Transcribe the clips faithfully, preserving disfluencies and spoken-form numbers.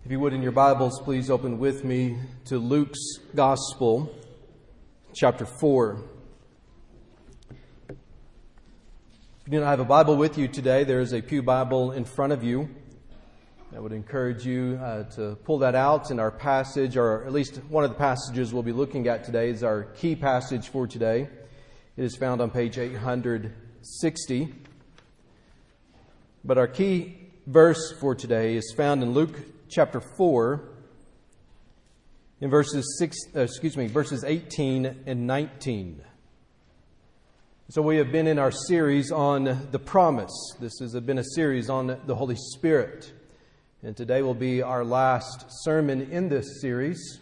If you would, in your Bibles, please open with me to Luke's Gospel, chapter four. If you do not have a Bible with you today, there is a pew Bible in front of you. I would encourage you uh, to pull that out, and our passage, or at least one of the passages we'll be looking at today, is our key passage for today. It is found on page eight hundred sixty. But our key verse for today is found in Luke chapter four, in verses six, uh, excuse me, verses eighteen and nineteen. So we have been in our series on the promise. This has been a series on the Holy Spirit. And today will be our last sermon in this series.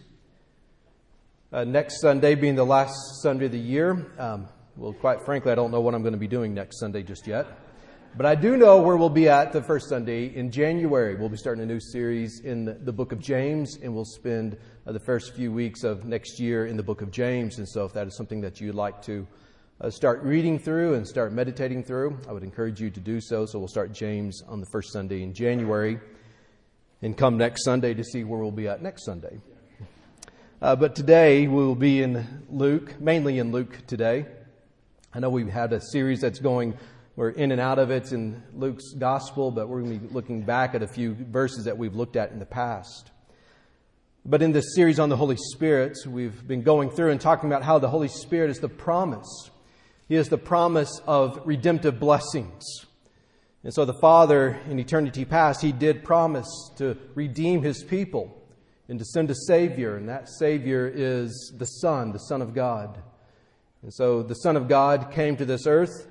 Uh, next Sunday being the last Sunday of the year. Um, well, quite frankly, I don't know what I'm going to be doing next Sunday just yet. But I do know where we'll be at the first Sunday in January. We'll be starting a new series in the, the book of James, and we'll spend uh, the first few weeks of next year in the book of James. And so if that is something that you'd like to uh, start reading through and start meditating through, I would encourage you to do so. So we'll start James on the first Sunday in January and come next Sunday to see where we'll be at next Sunday. Uh, but today we will be in Luke, mainly in Luke today. I know we've had a series that's going We're in and out of it in Luke's gospel, but we're going to be looking back at a few verses that we've looked at in the past. But in this series on the Holy Spirit, we've been going through and talking about how the Holy Spirit is the promise. He is the promise of redemptive blessings. And so the Father, in eternity past, He did promise to redeem His people and to send a Savior. And that Savior is the Son, the Son of God. And so the Son of God came to this earth.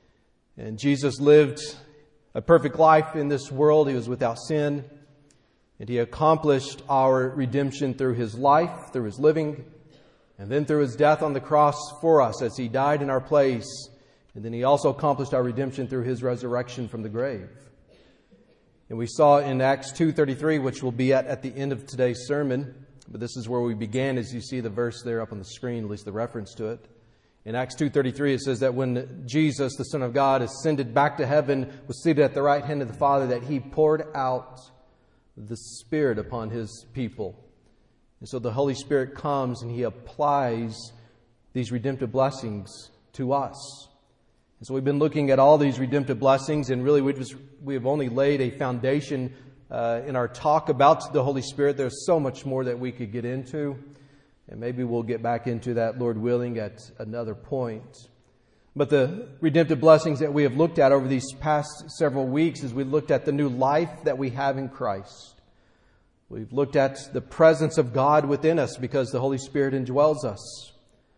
And Jesus lived a perfect life in this world. He was without sin. And He accomplished our redemption through His life, through His living, and then through His death on the cross for us as He died in our place. And then He also accomplished our redemption through His resurrection from the grave. And we saw in Acts two thirty-three, which we'll be at at the end of today's sermon. But this is where we began, as you see the verse there up on the screen, at least the reference to it. In Acts two thirty-three, it says that when Jesus, the Son of God, ascended back to heaven, was seated at the right hand of the Father, that He poured out the Spirit upon His people. And so the Holy Spirit comes and He applies these redemptive blessings to us. And so we've been looking at all these redemptive blessings, and really we just we have only laid a foundation uh, in our talk about the Holy Spirit. There's so much more that we could get into. And maybe we'll get back into that, Lord willing, at another point. But the redemptive blessings that we have looked at over these past several weeks is we looked at the new life that we have in Christ. We've looked at the presence of God within us because the Holy Spirit indwells us.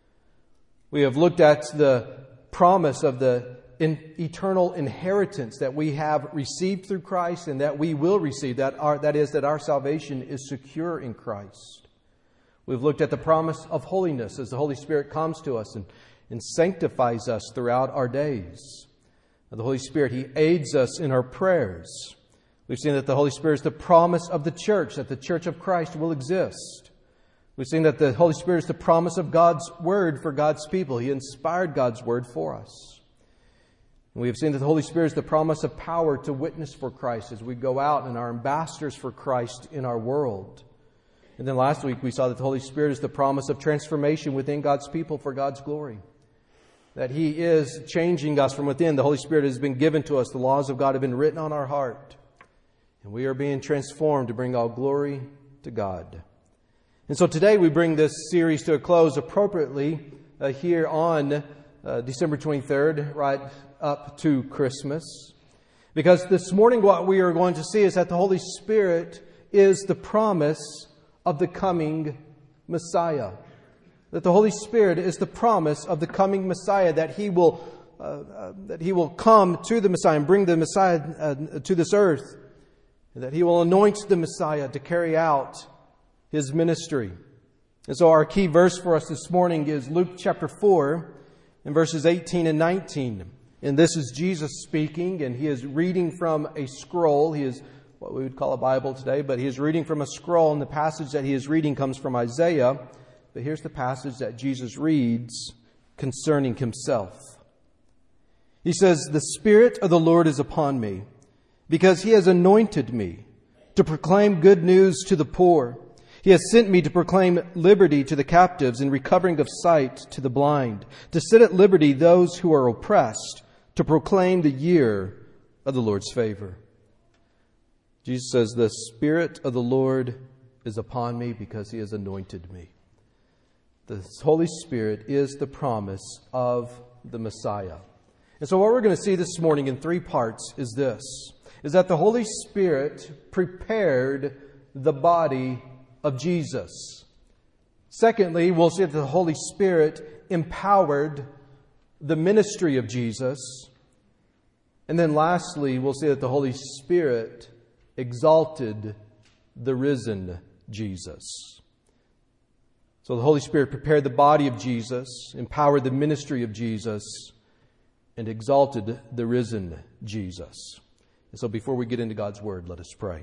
We have looked at the promise of the in eternal inheritance that we have received through Christ and that we will receive. That, our, that is, that our salvation is secure in Christ. We've looked at the promise of holiness as the Holy Spirit comes to us and, and sanctifies us throughout our days. The Holy Spirit, He aids us in our prayers. We've seen that the Holy Spirit is the promise of the church, that the church of Christ will exist. We've seen that the Holy Spirit is the promise of God's Word for God's people. He inspired God's Word for us. And we have seen that the Holy Spirit is the promise of power to witness for Christ as we go out and are ambassadors for Christ in our world. And then last week we saw that the Holy Spirit is the promise of transformation within God's people for God's glory. That He is changing us from within. The Holy Spirit has been given to us. The laws of God have been written on our heart. And we are being transformed to bring all glory to God. And so today we bring this series to a close appropriately uh, here on uh, December twenty-third, right up to Christmas. Because this morning what we are going to see is that the Holy Spirit is the promise of the coming Messiah. That the Holy Spirit is the promise of the coming Messiah, that He will uh, uh, that He will come to the Messiah and bring the Messiah uh, to this earth, and that He will anoint the Messiah to carry out His ministry. And so our key verse for us this morning is Luke chapter four and verses eighteen and nineteen. And this is Jesus speaking, and He is reading from a scroll. He is what we would call a Bible today, but He is reading from a scroll, and the passage that He is reading comes from Isaiah. But here's the passage that Jesus reads concerning Himself. He says, "The Spirit of the Lord is upon me, because He has anointed me to proclaim good news to the poor. He has sent me to proclaim liberty to the captives and recovering of sight to the blind, to set at liberty those who are oppressed, to proclaim the year of the Lord's favor. Jesus says, the Spirit of the Lord is upon me because He has anointed me. The Holy Spirit is the promise of the Messiah. And so what we're going to see this morning in three parts is this, is that the Holy Spirit prepared the body of Jesus. Secondly, we'll see that the Holy Spirit empowered the ministry of Jesus. And then lastly, we'll see that the Holy Spirit exalted the risen Jesus. So the Holy Spirit prepared the body of Jesus, empowered the ministry of Jesus, and exalted the risen Jesus. And so before we get into God's Word, let us pray.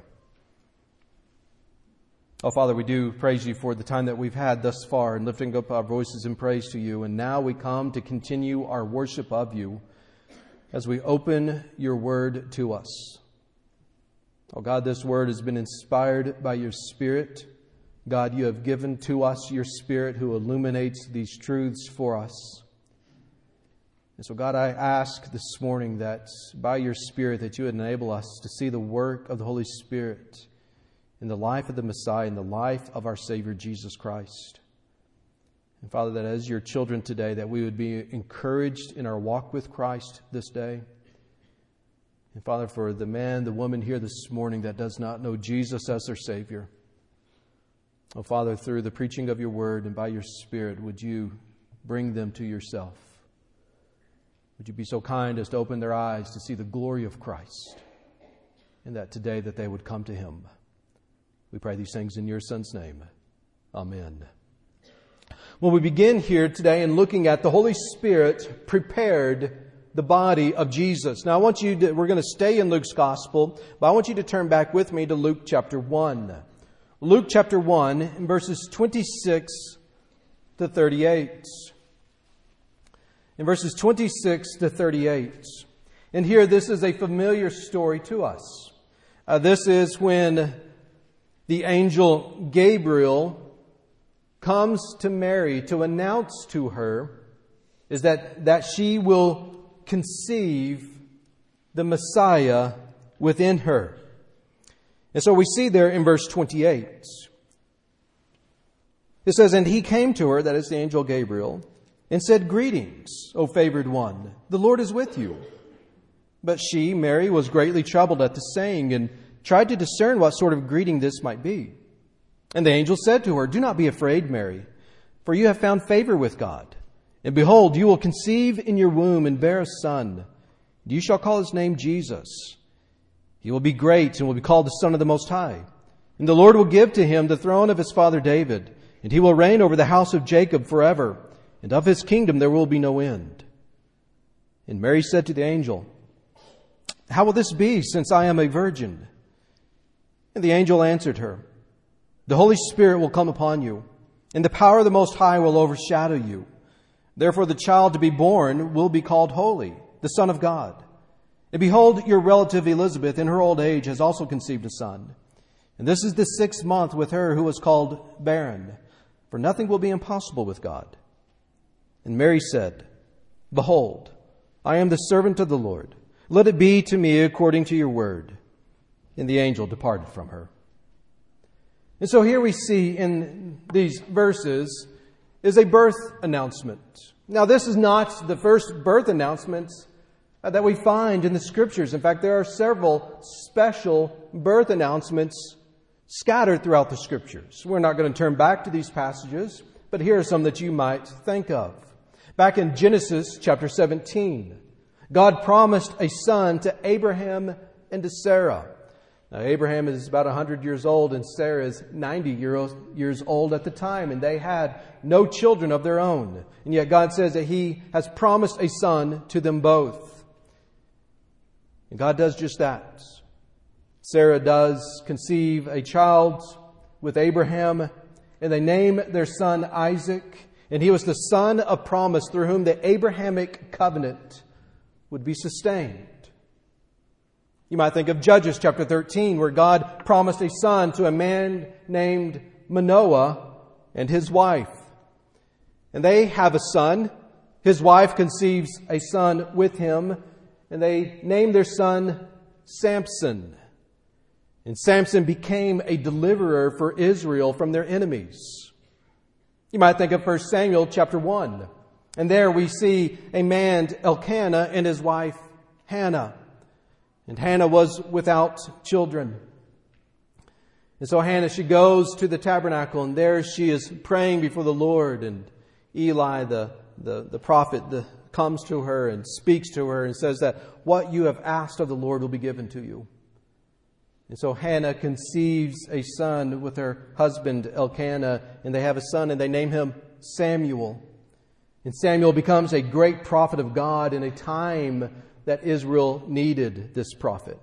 Oh, Father, we do praise You for the time that we've had thus far in lifting up our voices in praise to You. And now we come to continue our worship of You as we open Your Word to us. Oh, God, this Word has been inspired by Your Spirit. God, You have given to us Your Spirit who illuminates these truths for us. And so, God, I ask this morning that by Your Spirit that You would enable us to see the work of the Holy Spirit in the life of the Messiah, in the life of our Savior, Jesus Christ. And Father, that as Your children today, that we would be encouraged in our walk with Christ this day. And Father, for the man, the woman here this morning that does not know Jesus as their Savior, oh Father, through the preaching of Your Word and by Your Spirit, would You bring them to Yourself? Would You be so kind as to open their eyes to see the glory of Christ, and that today that they would come to Him. We pray these things in Your Son's name. Amen. Well, we begin here today in looking at the Holy Spirit prepared the body of Jesus. Now, I want you to, we're going to stay in Luke's Gospel, but I want you to turn back with me to Luke chapter one. Luke chapter one, in verses twenty-six to thirty-eight. In verses twenty-six to thirty-eight. And here, this is a familiar story to us. Uh, this is when the angel Gabriel comes to Mary to announce to her is that, that she will conceive the Messiah within her. And so we see there in verse twenty-eight. It says, "And he came to her," that is the angel Gabriel, "and said, 'Greetings, O favored one, the Lord is with you.' But she, Mary, was greatly troubled at the saying and tried to discern what sort of greeting this might be. And the angel said to her, 'Do not be afraid, Mary, for you have found favor with God. And behold, you will conceive in your womb and bear a son. And you shall call his name Jesus. He will be great and will be called the Son of the Most High. And the Lord will give to him the throne of his father David, and he will reign over the house of Jacob forever, and of his kingdom there will be no end.' And Mary said to the angel, 'How will this be, since I am a virgin?' And the angel answered her, 'The Holy Spirit will come upon you, and the power of the Most High will overshadow you. Therefore the child to be born will be called Holy, the Son of God. And behold, your relative Elizabeth in her old age has also conceived a son. And this is the sixth month with her who was called barren, for nothing will be impossible with God.' And Mary said, 'Behold, I am the servant of the Lord. Let it be to me according to your word.' And the angel departed from her." And so here we see in these verses is a birth announcement. Now, this is not the first birth announcement that we find in the Scriptures. In fact, there are several special birth announcements scattered throughout the Scriptures. We're not going to turn back to these passages, but here are some that you might think of. Back in Genesis chapter seventeen, God promised a son to Abraham and to Sarah. Now, Abraham is about one hundred years old and Sarah is ninety years old at the time, and they had no children of their own. And yet God says that He has promised a son to them both. And God does just that. Sarah does conceive a child with Abraham, and they name their son Isaac. And he was the son of promise through whom the Abrahamic covenant would be sustained. You might think of Judges chapter thirteen, where God promised a son to a man named Manoah and his wife. And they have a son. His wife conceives a son with him, and they name their son Samson. And Samson became a deliverer for Israel from their enemies. You might think of First Samuel chapter one. And there we see a man, Elkanah, and his wife, Hannah. And Hannah was without children. And so Hannah, she goes to the tabernacle, and there she is praying before the Lord. And Eli, the, the, the prophet, the, comes to her and speaks to her and says that what you have asked of the Lord will be given to you. And so Hannah conceives a son with her husband Elkanah, and they have a son, and they name him Samuel. And Samuel becomes a great prophet of God in a time that Israel needed this prophet.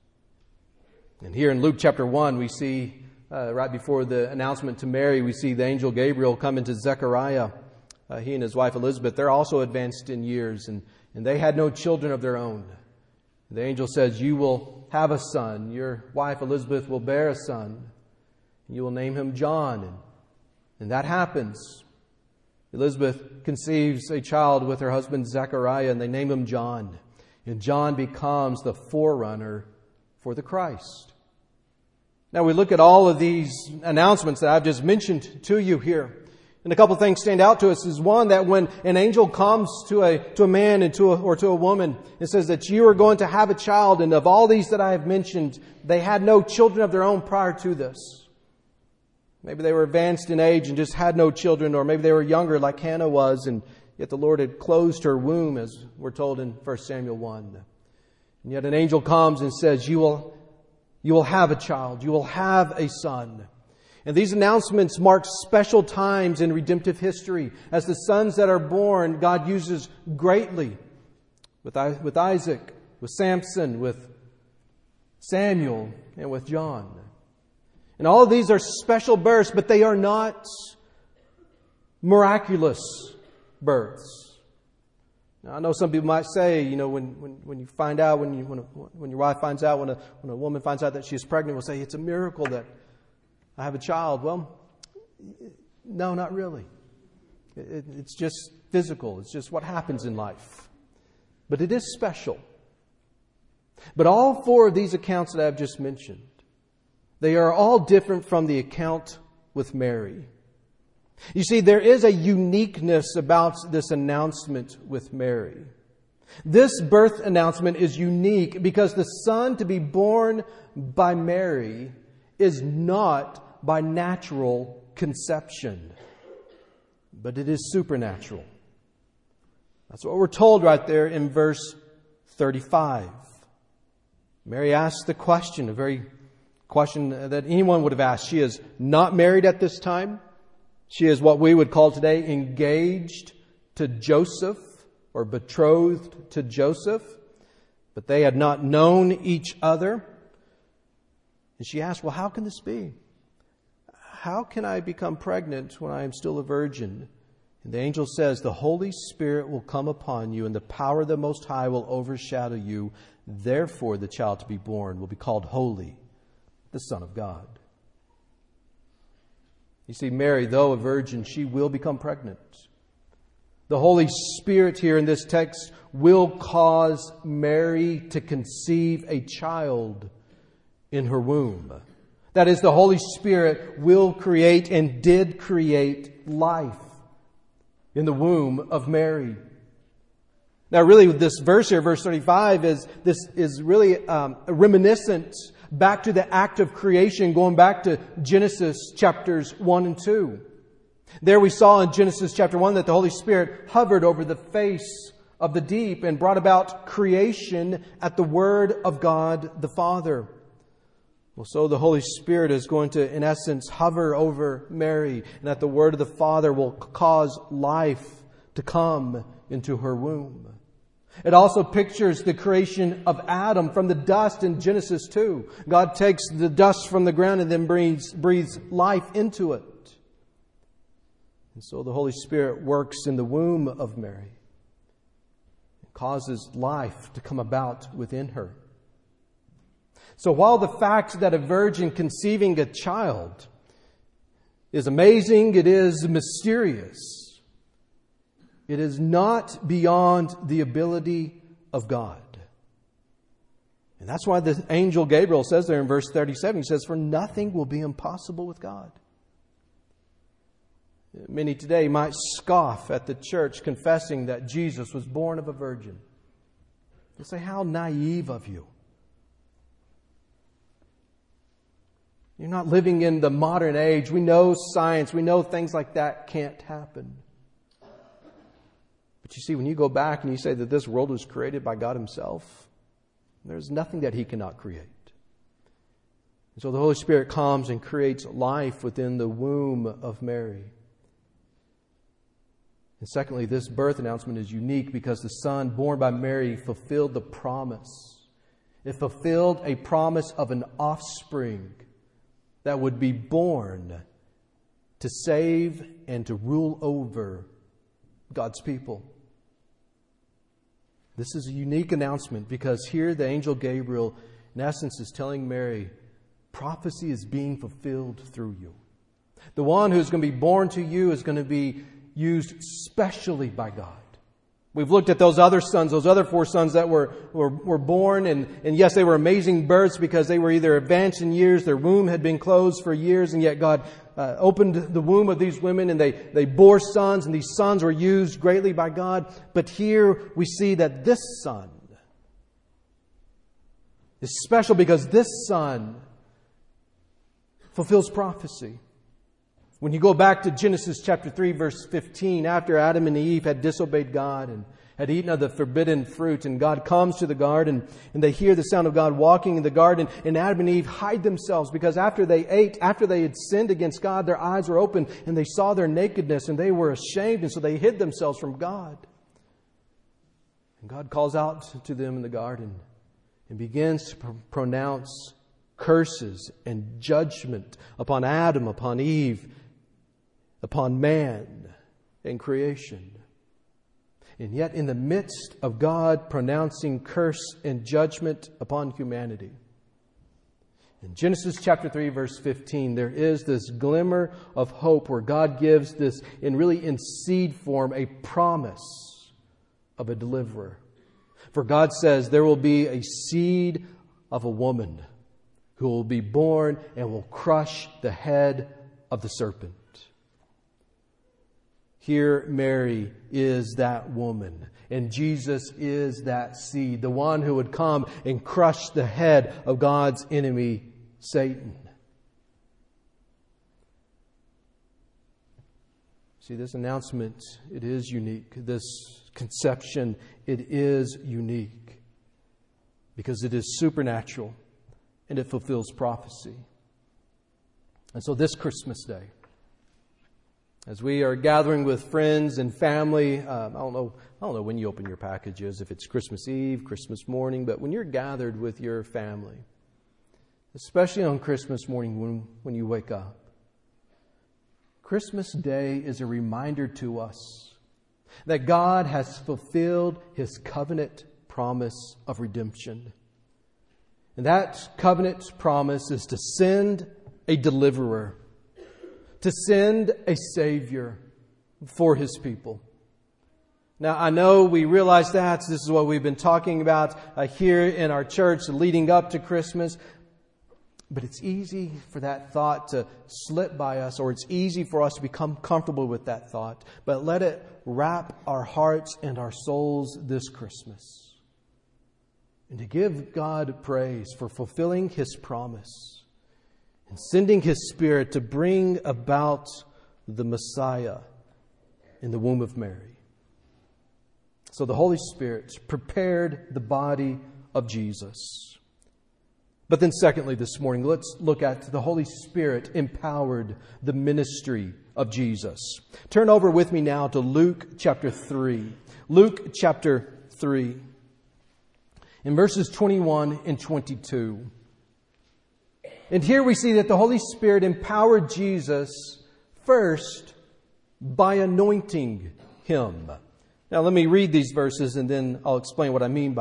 And here in Luke chapter one, we see, uh, right before the announcement to Mary, we see the angel Gabriel come into Zechariah. Uh, he and his wife Elizabeth, they're also advanced in years, and, and they had no children of their own. The angel says, you will have a son. Your wife Elizabeth will bear a son. You will name him John. And, and that happens. Elizabeth conceives a child with her husband Zechariah, and they name him John. And John becomes the forerunner for the Christ. Now we look at all of these announcements that I've just mentioned to you here. And a couple of things stand out to us is one, that when an angel comes to a to a man and to a, or to a woman and says that you are going to have a child, and of all these that I have mentioned, they had no children of their own prior to this. Maybe they were advanced in age and just had no children, or maybe they were younger like Hannah was, and yet the Lord had closed her womb, as we're told in First Samuel one. And yet an angel comes and says, you will, you will have a child, you will have a son. And these announcements mark special times in redemptive history, as the sons that are born, God uses greatly with, with Isaac, with Samson, with Samuel, and with John. And all of these are special births, but they are not miraculous births. Now, I know some people might say, you know, when, when, when you find out, when you when, a, when your wife finds out, when a when a woman finds out that she's pregnant, will say it's a miracle that I have a child. Well, no, not really. It, it's just physical. It's just what happens in life. But it is special. But all four of these accounts that I've just mentioned, they are all different from the account with Mary. You see, there is a uniqueness about this announcement with Mary. This birth announcement is unique because the son to be born by Mary is not by natural conception, but it is supernatural. That's what we're told right there in verse thirty-five. Mary asks the question, a very question that anyone would have asked. She is not married at this time. She is what we would call today engaged to Joseph, or betrothed to Joseph, but they had not known each other. And she asked, well, how can this be? How can I become pregnant when I am still a virgin? And the angel says, the Holy Spirit will come upon you, and the power of the Most High will overshadow you. Therefore, the child to be born will be called Holy, the Son of God. You see, Mary, though a virgin, she will become pregnant. The Holy Spirit here in this text will cause Mary to conceive a child in her womb. That is, the Holy Spirit will create and did create life in the womb of Mary. Now, really, this verse here, verse thirty-five, is this is really um, a reminiscent back to the act of creation, going back to Genesis chapters one and two. There we saw in Genesis chapter one that the Holy Spirit hovered over the face of the deep and brought about creation at the word of God the Father. Well, so the Holy Spirit is going to, in essence, hover over Mary, and that the word of the Father will cause life to come into her womb. It also pictures the creation of Adam from the dust in Genesis two. God takes the dust from the ground and then breathes, breathes life into it. And so the Holy Spirit works in the womb of Mary and causes life to come about within her. So while the fact that a virgin conceiving a child is amazing, it is mysterious, it is not beyond the ability of God. And that's why the angel Gabriel says there in verse thirty-seven, he says, "For nothing will be impossible with God." Many today might scoff at the church confessing that Jesus was born of a virgin. They say, "How naive of you. You're not living in the modern age. We know science. We know things like that can't happen." But you see, when you go back and you say that this world was created by God Himself, there's nothing that He cannot create. And so the Holy Spirit comes and creates life within the womb of Mary. And secondly, this birth announcement is unique because the Son born by Mary fulfilled the promise. It fulfilled a promise of an offspring that would be born to save and to rule over God's people. This is a unique announcement because here the angel Gabriel, in essence, is telling Mary, prophecy is being fulfilled through you. The one who's going to be born to you is going to be used specially by God. We've looked at those other sons, those other four sons that were, were, were born. And, and yes, they were amazing births because they were either advanced in years, their womb had been closed for years, and yet God uh, opened the womb of these women and they, they bore sons, and these sons were used greatly by God. But here we see that this son is special because this son fulfills prophecy. When you go back to Genesis chapter three, verse fifteen, after Adam and Eve had disobeyed God and had eaten of the forbidden fruit, and God comes to the garden and they hear the sound of God walking in the garden, and Adam and Eve hide themselves because after they ate, after they had sinned against God, their eyes were open and they saw their nakedness and they were ashamed, and so they hid themselves from God. And God calls out to them in the garden and begins to pr- pronounce curses and judgment upon Adam, upon Eve, upon man and creation. And yet in the midst of God pronouncing curse and judgment upon humanity, in Genesis chapter three, verse fifteen, there is this glimmer of hope where God gives this, in really in seed form, a promise of a deliverer. For God says there will be a seed of a woman who will be born and will crush the head of the serpent. Here, Mary is that woman, and Jesus is that seed, the one who would come and crush the head of God's enemy, Satan. See, this announcement, it is unique. This conception, it is unique because it is supernatural and it fulfills prophecy. And so this Christmas Day, as we are gathering with friends and family, um, I don't know, I don't know when you open your packages, if it's Christmas Eve, Christmas morning, but when you're gathered with your family, especially on Christmas morning when, when you wake up, Christmas Day is a reminder to us that God has fulfilled His covenant promise of redemption. And that covenant promise is to send a deliverer, to send a Savior for His people. Now, I know we realize that. This is what we've been talking about uh, here in our church leading up to Christmas. But it's easy for that thought to slip by us, or it's easy for us to become comfortable with that thought. But let it wrap our hearts and our souls this Christmas. And to give God praise for fulfilling His promise and sending His Spirit to bring about the Messiah in the womb of Mary. So the Holy Spirit prepared the body of Jesus. But then secondly, this morning, let's look at the Holy Spirit empowered the ministry of Jesus. Turn over with me now to Luke chapter three. Luke chapter three. In verses twenty-one and twenty-two. And here we see that the Holy Spirit empowered Jesus first by anointing Him. Now let me read these verses and then I'll explain what I mean by that.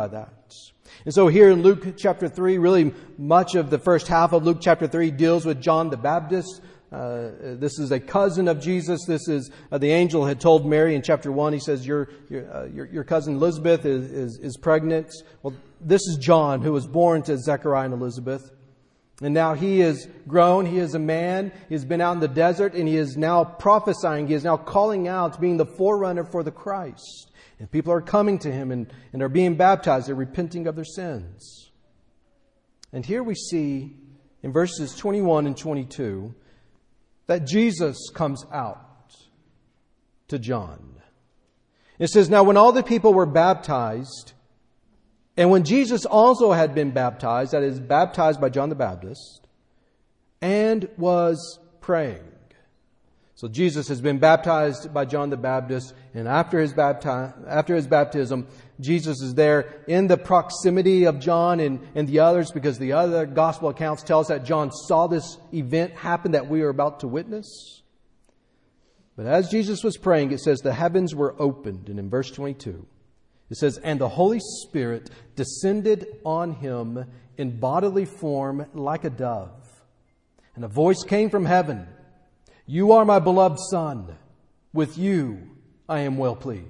And so here in Luke chapter three, really much of the first half of Luke chapter three deals with John the Baptist. Uh, this is a cousin of Jesus. This is uh, the angel had told Mary in chapter one. He says, your, your, uh, your, your cousin Elizabeth is, is, is pregnant. Well, this is John, who was born to Zechariah and Elizabeth. And now he is grown. He is a man. He has been out in the desert, and he is now prophesying. He is now calling out, being the forerunner for the Christ. And people are coming to him and, and are being baptized. They're repenting of their sins. And here we see in verses twenty-one and twenty-two that Jesus comes out to John. It says, now when all the people were baptized, and when Jesus also had been baptized, that is, baptized by John the Baptist, and was praying. So Jesus has been baptized by John the Baptist, and after his bapti- after his baptism, Jesus is there in the proximity of John and, and the others, because the other gospel accounts tell us that John saw this event happen that we are about to witness. But as Jesus was praying, it says the heavens were opened. And in verse twenty-two, it says, and the Holy Spirit descended on him in bodily form like a dove. And a voice came from heaven, you are my beloved Son. With you I am well pleased.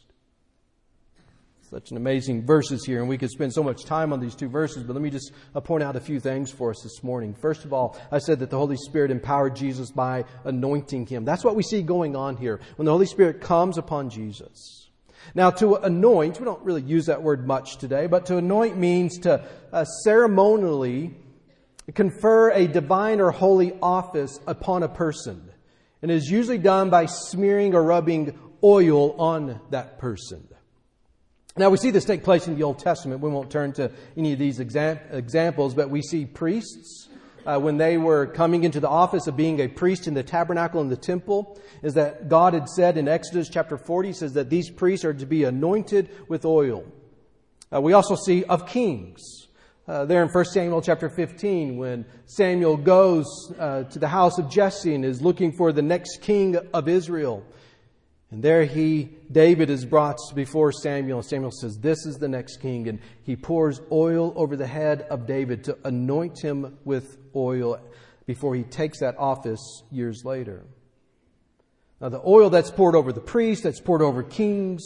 Such an amazing verses here, and we could spend so much time on these two verses, but let me just point out a few things for us this morning. First of all, I said that the Holy Spirit empowered Jesus by anointing him. That's what we see going on here when the Holy Spirit comes upon Jesus. Now, to anoint, we don't really use that word much today, but to anoint means to uh, ceremonially confer a divine or holy office upon a person. And it is usually done by smearing or rubbing oil on that person. Now, we see this take place in the Old Testament. We won't turn to any of these exam- examples, but we see priests, uh, when they were coming into the office of being a priest in the tabernacle and the temple, is that God had said in Exodus chapter forty, says that these priests are to be anointed with oil. Uh, we also see of kings. Uh, there in First Samuel chapter fifteen, when Samuel goes uh, to the house of Jesse and is looking for the next king of Israel. And there he, David is brought before Samuel. Samuel says, this is the next king. And he pours oil over the head of David to anoint him with oil before he takes that office years later. Now the oil that's poured over the priest, that's poured over kings,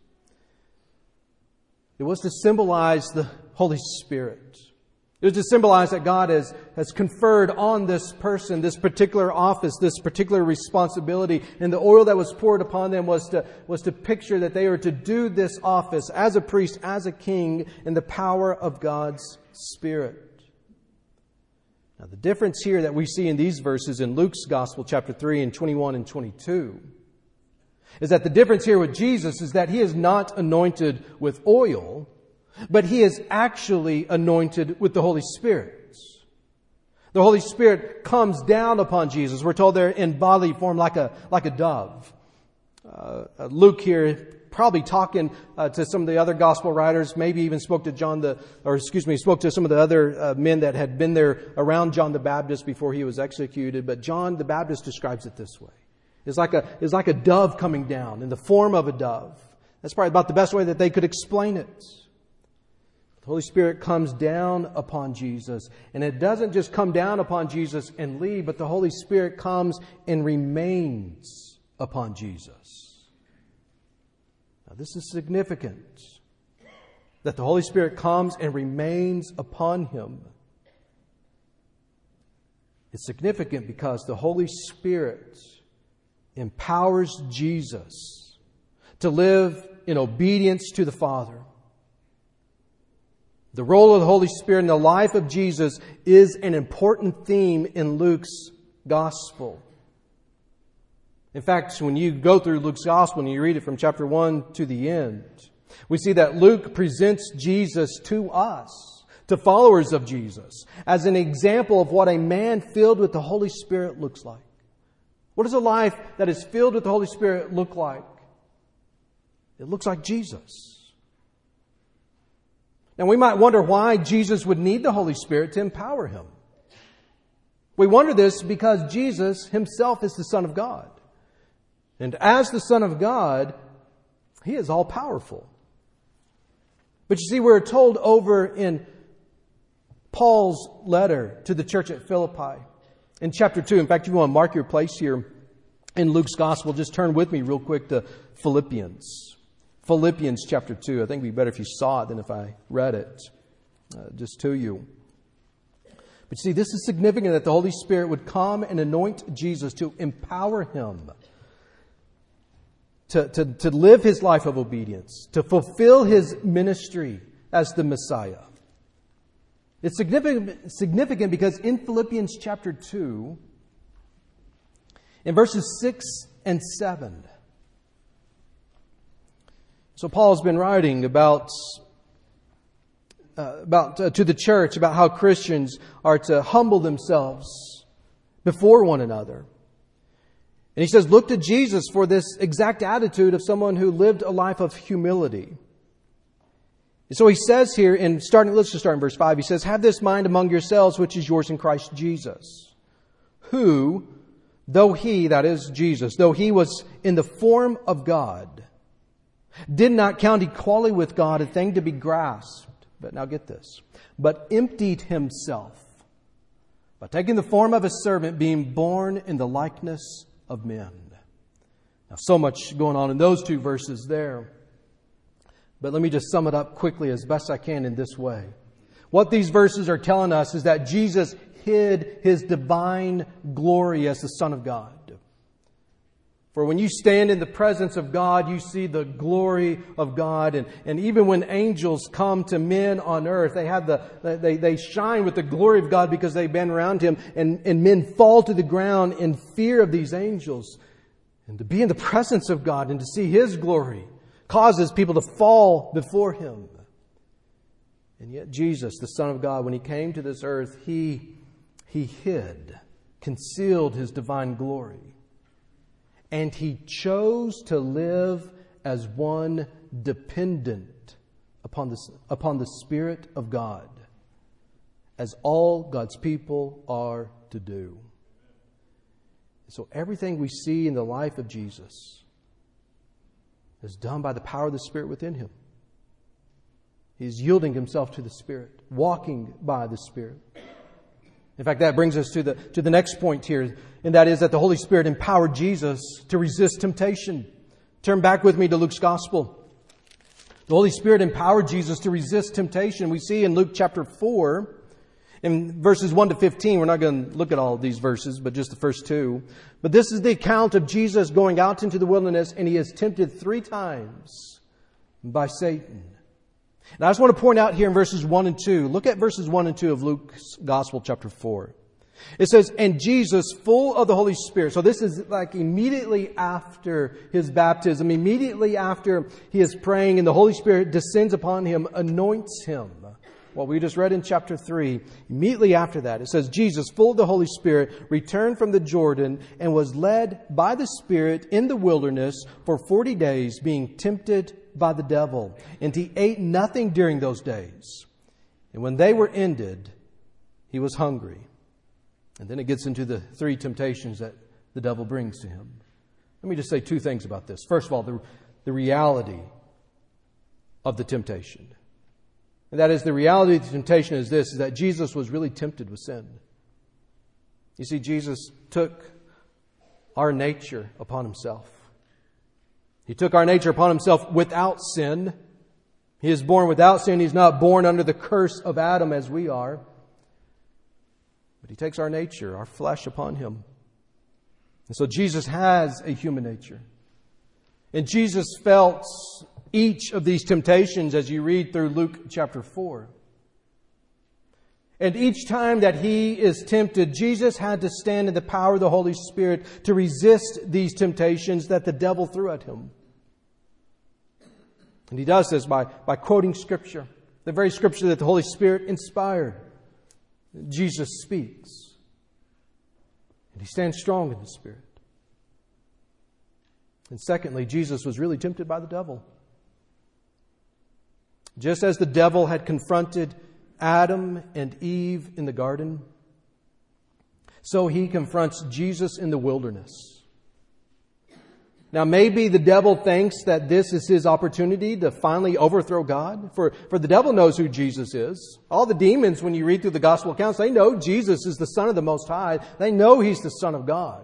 it was to symbolize the Holy Spirit. It was to symbolize that God has, has conferred on this person this particular office, this particular responsibility. And the oil that was poured upon them was to, was to picture that they were to do this office as a priest, as a king, in the power of God's Spirit. Now, the difference here that we see in these verses in Luke's Gospel, chapter three, and twenty-one and twenty-two, is that the difference here with Jesus is that He is not anointed with oil, but He is actually anointed with the Holy Spirit. The Holy Spirit comes down upon Jesus. We're told there in bodily form like a, like a dove. Uh, Luke here probably talking uh, to some of the other gospel writers, maybe even spoke to John the, or excuse me, spoke to some of the other uh, men that had been there around John the Baptist before he was executed. But John the Baptist describes it this way. It's like a, it's like a dove coming down in the form of a dove. That's probably about the best way that they could explain it. The Holy Spirit comes down upon Jesus, and it doesn't just come down upon Jesus and leave, but the Holy Spirit comes and remains upon Jesus. Now, this is significant, that the Holy Spirit comes and remains upon Him. It's significant because the Holy Spirit empowers Jesus to live in obedience to the Father. The role of the Holy Spirit in the life of Jesus is an important theme in Luke's Gospel. In fact, when you go through Luke's Gospel and you read it from chapter one to the end, we see that Luke presents Jesus to us, to followers of Jesus, as an example of what a man filled with the Holy Spirit looks like. What does a life that is filled with the Holy Spirit look like? It looks like Jesus. Now, we might wonder why Jesus would need the Holy Spirit to empower Him. We wonder this because Jesus Himself is the Son of God. And as the Son of God, He is all-powerful. But you see, we're told over in Paul's letter to the church at Philippi, in chapter two, in fact, if you want to mark your place here in Luke's Gospel, just turn with me real quick to Philippians. Philippians chapter two. I think it would be better if you saw it than if I read it uh, just to you. But see, this is significant that the Holy Spirit would come and anoint Jesus to empower Him to, to, to live His life of obedience, to fulfill His ministry as the Messiah. It's significant, significant because in Philippians chapter two, in verses six and seven, so Paul's been writing about Uh, about uh, to the church about how Christians are to humble themselves before one another. And he says, look to Jesus for this exact attitude of someone who lived a life of humility. And so he says here in starting, let's just start in verse five. He says, have this mind among yourselves, which is yours in Christ Jesus, who, though he, that is Jesus, though he was in the form of God, did not count equality with God a thing to be grasped. But now get this. But emptied himself by taking the form of a servant, being born in the likeness of men. Now, so much going on in those two verses there. But let me just sum it up quickly as best I can in this way. What these verses are telling us is that Jesus hid His divine glory as the Son of God. For when you stand in the presence of God, you see the glory of God. And, and even when angels come to men on earth, they have the they, they shine with the glory of God because they've been around Him. And, and men fall to the ground in fear of these angels. And to be in the presence of God and to see His glory causes people to fall before Him. And yet Jesus, the Son of God, when He came to this earth, He, he hid, concealed His divine glory. And He chose to live as one dependent upon the, upon the Spirit of God, as all God's people are to do. So everything we see in the life of Jesus is done by the power of the Spirit within Him. He's yielding Himself to the Spirit, walking by the Spirit. In fact, that brings us to the, to the next point here, and that is that the Holy Spirit empowered Jesus to resist temptation. Turn back with me to Luke's Gospel. The Holy Spirit empowered Jesus to resist temptation. We see in Luke chapter four, in verses one to fifteen, we're not going to look at all of these verses, but just the first two. But this is the account of Jesus going out into the wilderness, and He is tempted three times by Satan. And I just want to point out here in verses one and two, look at verses one and two of Luke's Gospel, chapter four. It says, and Jesus, full of the Holy Spirit. So this is like immediately after His baptism, immediately after He is praying and the Holy Spirit descends upon Him, anoints Him. What we just read in chapter three, immediately after that, it says, Jesus, full of the Holy Spirit, returned from the Jordan and was led by the Spirit in the wilderness for forty days, being tempted by the devil. And He ate nothing during those days. And when they were ended, He was hungry. And then it gets into the three temptations that the devil brings to Him. Let me just say two things about this. First of all, the, the reality of the temptation. And that is, the reality of the temptation is this, is that Jesus was really tempted with sin. You see, Jesus took our nature upon Himself. He took our nature upon Himself without sin. He is born without sin. He's not born under the curse of Adam as we are. But He takes our nature, our flesh upon Him. And so Jesus has a human nature. And Jesus felt each of these temptations as you read through Luke chapter four. And each time that He is tempted, Jesus had to stand in the power of the Holy Spirit to resist these temptations that the devil threw at Him. And He does this by, by quoting Scripture, the very Scripture that the Holy Spirit inspired. Jesus speaks. And He stands strong in the Spirit. And secondly, Jesus was really tempted by the devil. Just as the devil had confronted Adam and Eve in the garden, so he confronts Jesus in the wilderness. Now, maybe the devil thinks that this is his opportunity to finally overthrow God. For, for the devil knows who Jesus is. All the demons, when you read through the gospel accounts, they know Jesus is the Son of the Most High. They know He's the Son of God.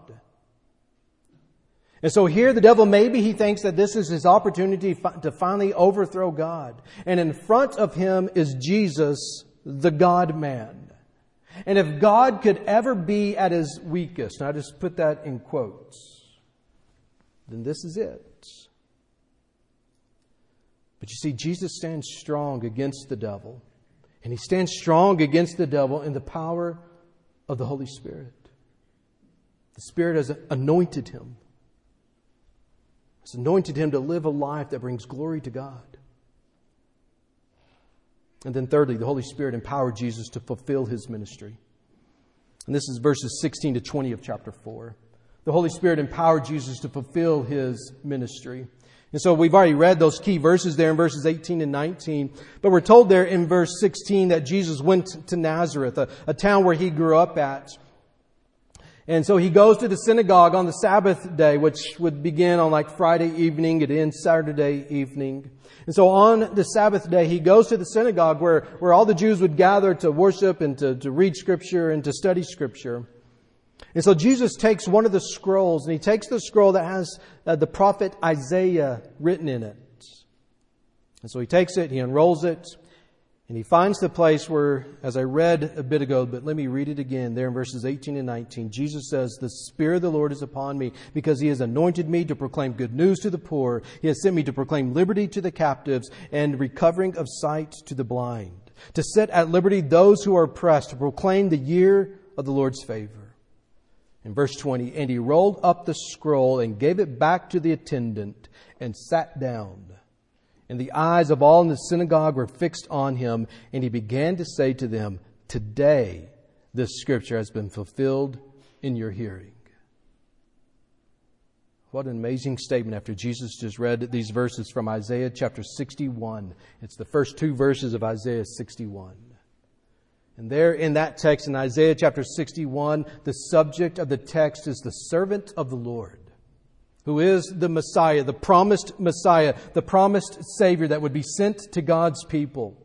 And so here the devil, maybe he thinks that this is his opportunity to finally overthrow God. And in front of him is Jesus, the God-man. And if God could ever be at His weakest, and I just put that in quotes, then this is it. But you see, Jesus stands strong against the devil. And He stands strong against the devil in the power of the Holy Spirit. The Spirit has anointed Him. It's anointed Him to live a life that brings glory to God. And then thirdly, the Holy Spirit empowered Jesus to fulfill His ministry. And this is verses sixteen to twenty of chapter four. The Holy Spirit empowered Jesus to fulfill His ministry. And so we've already read those key verses there in verses eighteen and nineteen. But we're told there in verse sixteen that Jesus went to Nazareth, a, a town where He grew up at. And so He goes to the synagogue on the Sabbath day, which would begin on like Friday evening and end Saturday evening. And so on the Sabbath day, He goes to the synagogue where, where all the Jews would gather to worship and to, to read Scripture and to study Scripture. And so Jesus takes one of the scrolls, and He takes the scroll that has uh, the prophet Isaiah written in it. And so He takes it, He unrolls it, and He finds the place where, as I read a bit ago, but let me read it again, there in verses eighteen and nineteen, Jesus says, "The Spirit of the Lord is upon me, because He has anointed me to proclaim good news to the poor. He has sent me to proclaim liberty to the captives and recovering of sight to the blind, to set at liberty those who are oppressed, to proclaim the year of the Lord's favor." In verse twenty, "And He rolled up the scroll and gave it back to the attendant and sat down. And the eyes of all in the synagogue were fixed on Him, and He began to say to them, 'Today this Scripture has been fulfilled in your hearing.'" What an amazing statement after Jesus just read these verses from Isaiah chapter sixty-one. It's the first two verses of Isaiah sixty-one. And there in that text in Isaiah chapter sixty-one, the subject of the text is the servant of the Lord, who is the Messiah, the promised Messiah, the promised Savior that would be sent to God's people.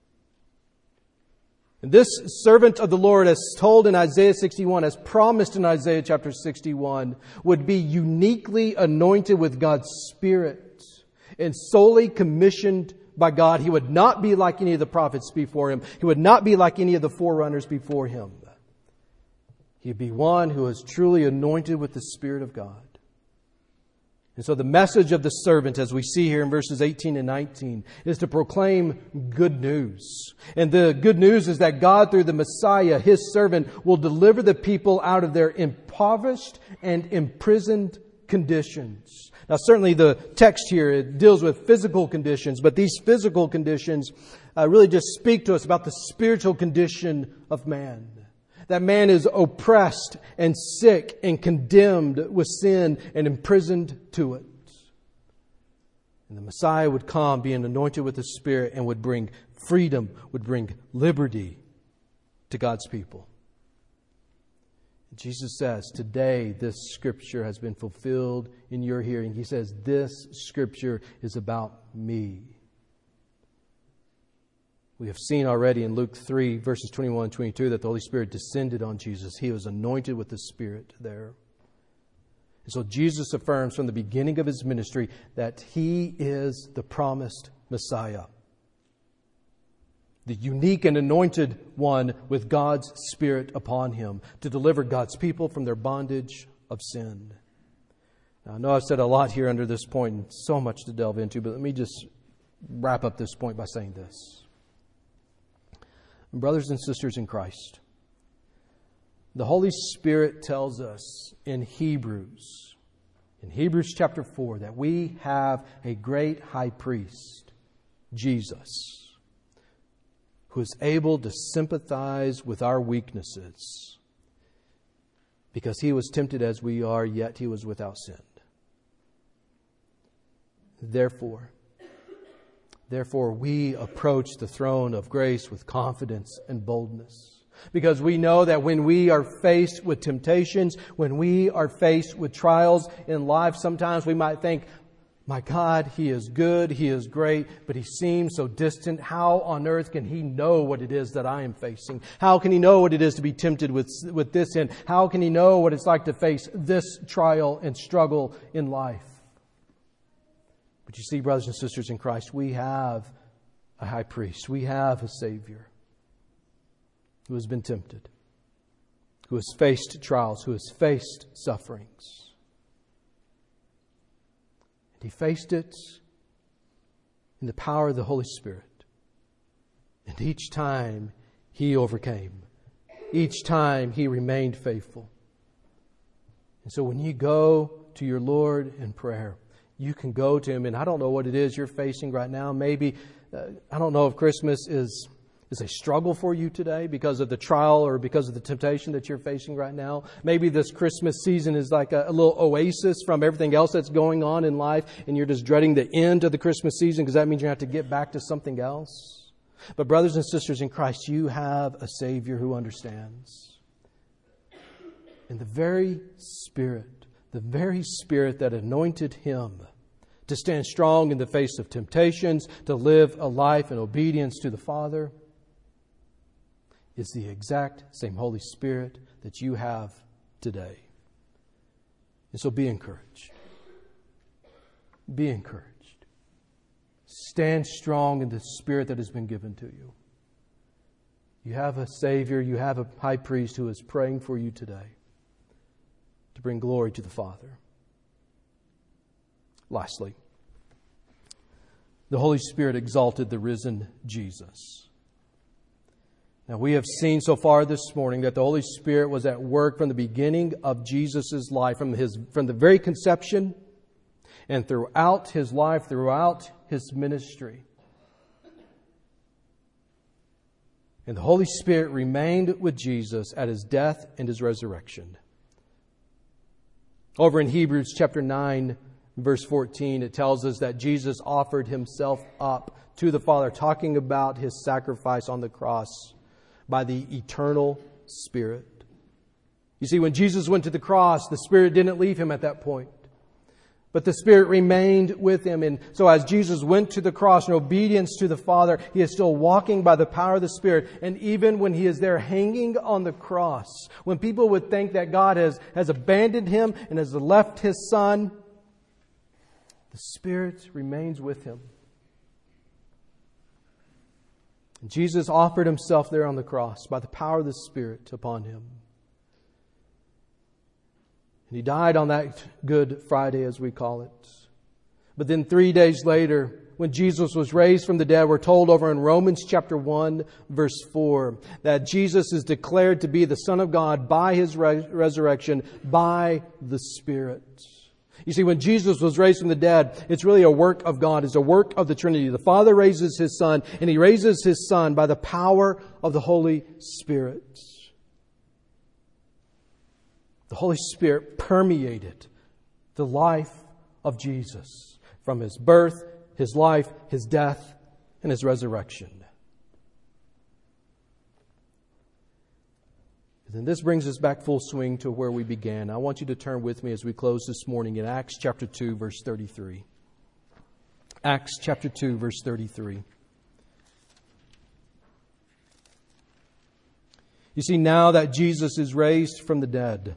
And this servant of the Lord, as told in Isaiah sixty-one, as promised in Isaiah chapter sixty-one, would be uniquely anointed with God's Spirit and solely commissioned by God. He would not be like any of the prophets before Him. He would not be like any of the forerunners before Him. He'd be one who is truly anointed with the Spirit of God. And so the message of the servant, as we see here in verses eighteen and nineteen, is to proclaim good news. And the good news is that God, through the Messiah, His servant, will deliver the people out of their impoverished and imprisoned conditions. Now, certainly the text here, it deals with physical conditions, but these physical conditions uh, really just speak to us about the spiritual condition of man. That man is oppressed and sick and condemned with sin and imprisoned to it. And the Messiah would come being anointed with the Spirit and would bring freedom, would bring liberty to God's people. Jesus says, "Today this Scripture has been fulfilled in your hearing." He says, this Scripture is about me. We have seen already in Luke three, verses twenty-one and twenty-two, that the Holy Spirit descended on Jesus. He was anointed with the Spirit there. And so Jesus affirms from the beginning of His ministry that He is the promised Messiah, the unique and anointed one with God's Spirit upon Him to deliver God's people from their bondage of sin. Now, I know I've said a lot here under this point and so much to delve into, but let me just wrap up this point by saying this. Brothers and sisters in Christ, the Holy Spirit tells us in Hebrews, in Hebrews chapter four, that we have a great high priest, Jesus, who is able to sympathize with our weaknesses because He was tempted as we are, yet He was without sin. Therefore, Therefore, we approach the throne of grace with confidence and boldness. Because we know that when we are faced with temptations, when we are faced with trials in life, sometimes we might think, my God, He is good, He is great, but He seems so distant. How on earth can He know what it is that I am facing? How can He know what it is to be tempted with, with this sin? How can He know what it's like to face this trial and struggle in life? But you see, brothers and sisters in Christ, we have a high priest. We have a Savior who has been tempted, who has faced trials, who has faced sufferings. And He faced it in the power of the Holy Spirit. And each time He overcame. Each time He remained faithful. And so when you go to your Lord in prayer, you can go to Him. And I don't know what it is you're facing right now. Maybe, uh, I don't know if Christmas is... is a struggle for you today because of the trial or because of the temptation that you're facing right now. Maybe this Christmas season is like a, a little oasis from everything else that's going on in life, and you're just dreading the end of the Christmas season because that means you have to get back to something else. But brothers and sisters in Christ, you have a Savior who understands. And the very Spirit, the very Spirit that anointed Him to stand strong in the face of temptations, to live a life in obedience to the Father, is the exact same Holy Spirit that you have today. And so be encouraged. Be encouraged. Stand strong in the Spirit that has been given to you. You have a Savior, you have a high priest who is praying for you today to bring glory to the Father. Lastly, the Holy Spirit exalted the risen Jesus. Now, we have seen so far this morning that the Holy Spirit was at work from the beginning of Jesus' life, from his from the very conception and throughout His life, throughout His ministry. And the Holy Spirit remained with Jesus at His death and His resurrection. Over in Hebrews chapter nine, verse fourteen, it tells us that Jesus offered Himself up to the Father, talking about His sacrifice on the cross by the eternal Spirit. You see, when Jesus went to the cross, the Spirit didn't leave Him at that point. But the Spirit remained with Him. And so as Jesus went to the cross in obedience to the Father, He is still walking by the power of the Spirit. And even when He is there hanging on the cross, when people would think that God has, has abandoned Him and has left His Son, the Spirit remains with Him. And Jesus offered Himself there on the cross by the power of the Spirit upon Him. And He died on that Good Friday, as we call it. But then three days later, when Jesus was raised from the dead, we're told over in Romans chapter one, verse four, that Jesus is declared to be the Son of God by His re- resurrection, by the Spirit. You see, when Jesus was raised from the dead, it's really a work of God. It's a work of the Trinity. The Father raises His Son, and He raises His Son by the power of the Holy Spirit. The Holy Spirit permeated the life of Jesus from His birth, His life, His death, and His resurrection. And this brings us back full swing to where we began. I want you to turn with me as we close this morning in Acts chapter two, verse thirty-three. Acts chapter two, verse thirty-three. You see, now that Jesus is raised from the dead,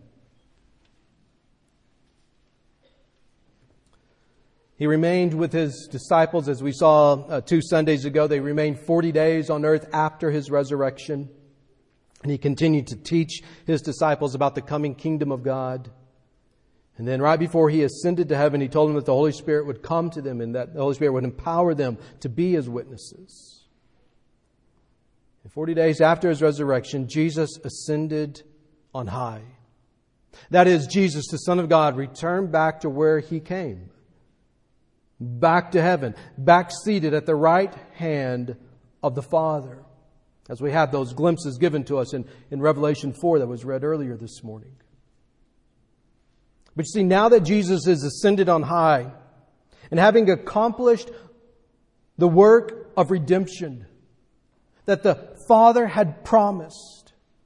He remained with His disciples, as we saw uh, two Sundays ago. They remained forty days on earth after His resurrection. And He continued to teach His disciples about the coming kingdom of God. And then right before He ascended to heaven, He told them that the Holy Spirit would come to them and that the Holy Spirit would empower them to be His witnesses. And forty days after His resurrection, Jesus ascended on high. That is, Jesus, the Son of God, returned back to where He came. Back to heaven. Back seated at the right hand of the Father. As we have those glimpses given to us in, in Revelation four that was read earlier this morning. But you see, now that Jesus is ascended on high, and having accomplished the work of redemption that the Father had promised,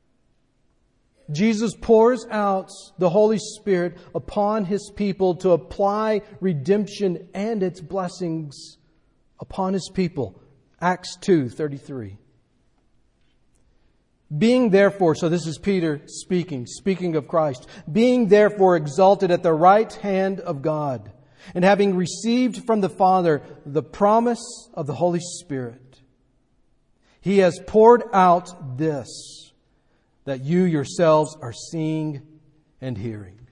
Jesus pours out the Holy Spirit upon His people to apply redemption and its blessings upon His people. Acts two thirty-three. Being therefore, so this is Peter speaking, speaking of Christ, being therefore exalted at the right hand of God, and having received from the Father the promise of the Holy Spirit, He has poured out this, that you yourselves are seeing and hearing.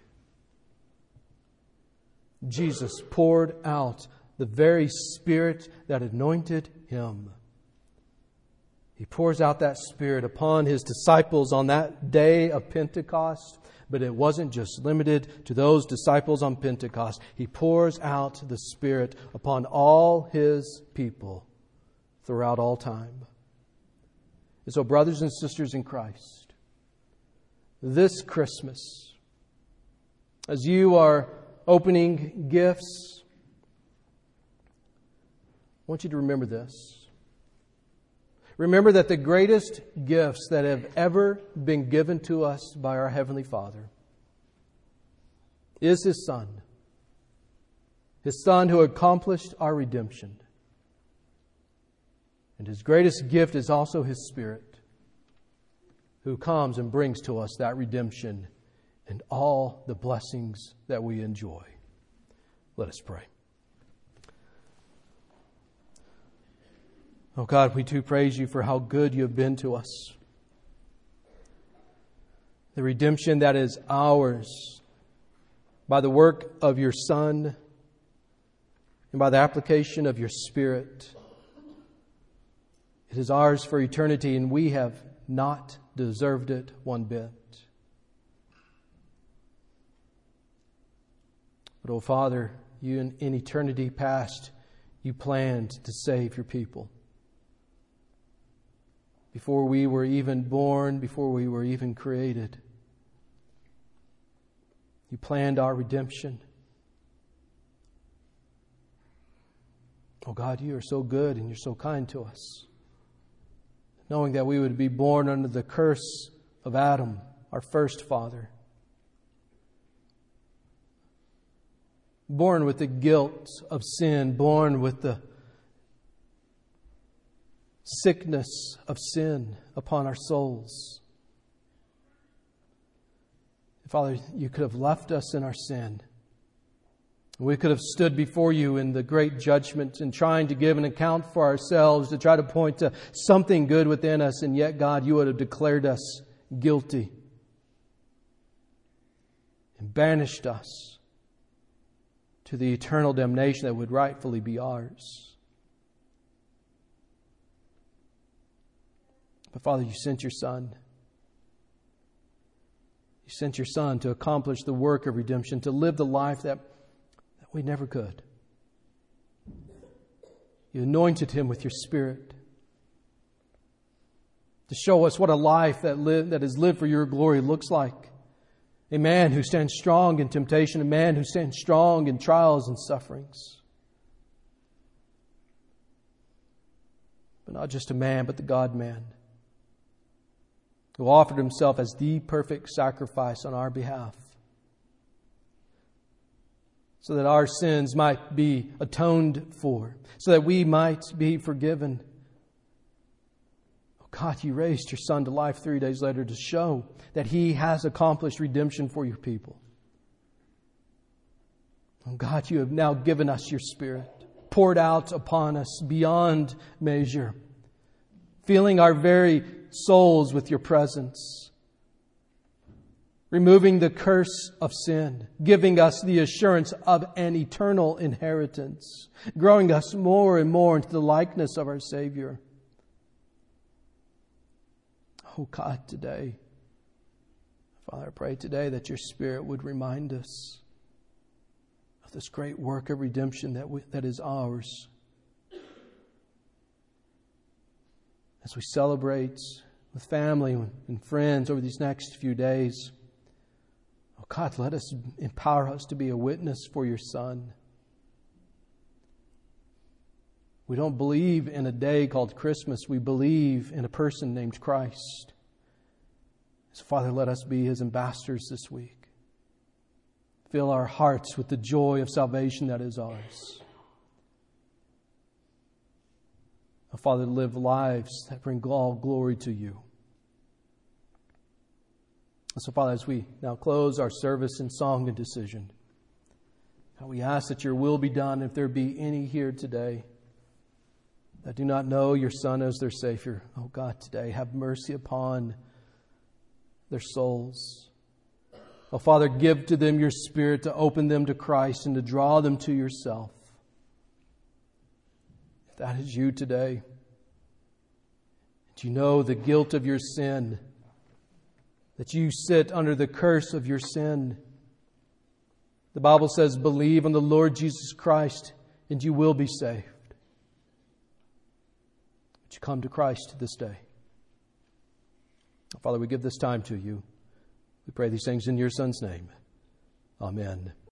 Jesus poured out the very Spirit that anointed Him. He pours out that Spirit upon His disciples on that day of Pentecost. But it wasn't just limited to those disciples on Pentecost. He pours out the Spirit upon all His people throughout all time. And so, brothers and sisters in Christ, this Christmas, as you are opening gifts, I want you to remember this. Remember that the greatest gifts that have ever been given to us by our Heavenly Father is His Son. His Son who accomplished our redemption. And His greatest gift is also His Spirit, who comes and brings to us that redemption and all the blessings that we enjoy. Let us pray. Oh God, we too praise You for how good You have been to us. The redemption that is ours by the work of Your Son and by the application of Your Spirit. It is ours for eternity, and we have not deserved it one bit. But, oh Father, You in, in eternity past, You planned to save Your people. Before we were even born, before we were even created, You planned our redemption. Oh God, You are so good and You're so kind to us. Knowing that we would be born under the curse of Adam, our first father. Born with the guilt of sin, born with the sickness of sin upon our souls. Father, You could have left us in our sin. We could have stood before You in the great judgment and trying to give an account for ourselves, to try to point to something good within us, and yet, God, You would have declared us guilty and banished us to the eternal damnation that would rightfully be ours. But Father, You sent Your Son. You sent Your Son to accomplish the work of redemption, to live the life that, that we never could. You anointed Him with Your Spirit to show us what a life that, live, that is lived for Your glory looks like. A man who stands strong in temptation, a man who stands strong in trials and sufferings. But not just a man, but the God-man, who offered Himself as the perfect sacrifice on our behalf, so that our sins might be atoned for, so that we might be forgiven. Oh God, You raised Your Son to life three days later to show that He has accomplished redemption for Your people. Oh God, You have now given us Your Spirit, poured out upon us beyond measure, filling our very souls with Your presence, removing the curse of sin, giving us the assurance of an eternal inheritance, growing us more and more into the likeness of our Savior. Oh God, today, Father, I pray today that Your Spirit would remind us of this great work of redemption that we, that is ours. As we celebrate with family and friends over these next few days, oh God, let us empower us to be a witness for Your Son. We don't believe in a day called Christmas. We believe in a person named Christ. So, Father, let us be His ambassadors this week. Fill our hearts with the joy of salvation that is ours. Oh, Father, live lives that bring all glory to You. So, Father, as we now close our service in song and decision, we ask that Your will be done. If there be any here today that do not know Your Son as their Savior, oh God, today have mercy upon their souls. Oh Father, give to them Your Spirit to open them to Christ and to draw them to Yourself. If that is you today, that you know the guilt of your sin, that you sit under the curse of your sin, the Bible says, believe on the Lord Jesus Christ and you will be saved. Would you come to Christ this day? Father, we give this time to You. We pray these things in Your Son's name. Amen.